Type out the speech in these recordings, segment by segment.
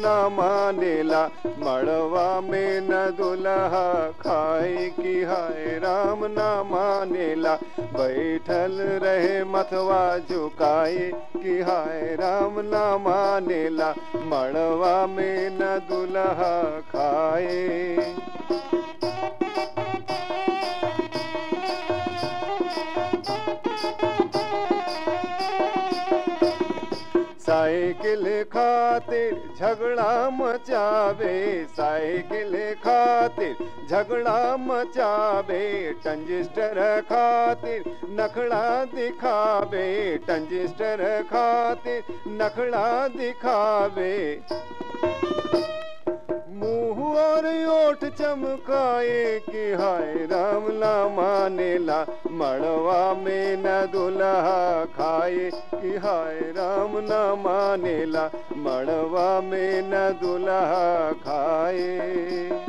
न मानेला, मड़वा में न दुल्हा खाए कि हाय राम न मानेला। बैठल रहे मथवा झुकाए कि हाय राम न मानेला, मड़वा में न दुल्हा खाए। साइकिल खातिर झगड़ा मचावे, साइकिल खातिर झगड़ा मचावे, ट्रांजिस्टर खातिर नखड़ा दिखावे, ट्रांजिस्टर खातिर नखड़ा दिखावे। मुंह और ओठ चमकाए कि हाय राम न मानेला, मड़वा में न दुल्हा खाए कि हाय राम न मानेला, मड़वा में न दुल्हा खाए।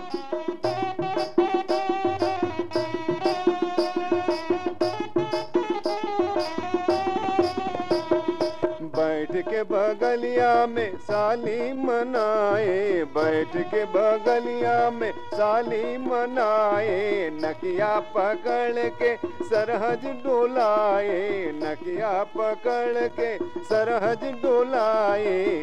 बैठ के बगलिया में साली मनाए, बैठ के बगलिया में साली मनाए, नकिया पकड़ के सरहज डोलाए, नकिया पकड़ के सरहज डोलाए।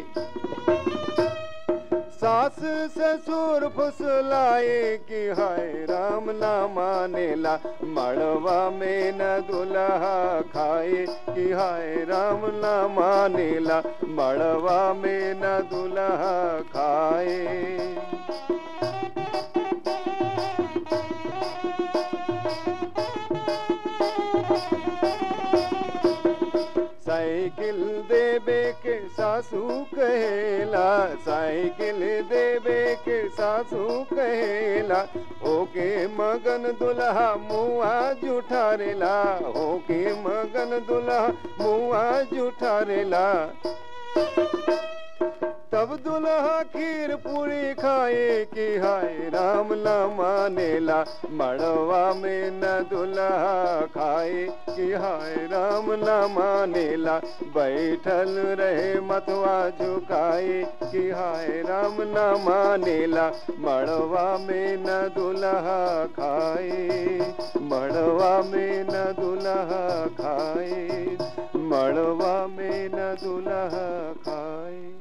सास ससुर फुसलाए कि हाय राम न मानेला, मड़वा में न दुल्हा खाए कि हाय राम न मानेला, मड़वा में न दुल्हा खाए। साइकिल देवे के सासू कहेला, साइकिल देवे के सासू कहेला, ओके मगन दुल्हा मुआ जुठारेला, ओके मगन दुल्हा मुआ जुठारेला। तब दुल्हा खीर पूरी खाए कि हाय राम न मानेला, मड़वा में न दुल्हा खाए कि हाय राम न मानेला। बैठल रहे मथवा झुकाए कि हाय राम न मानेला, मड़वा में न दुल्हा खाए, मड़वा में न दुल्हा खाए, मड़वा में न दुल्हा खाए।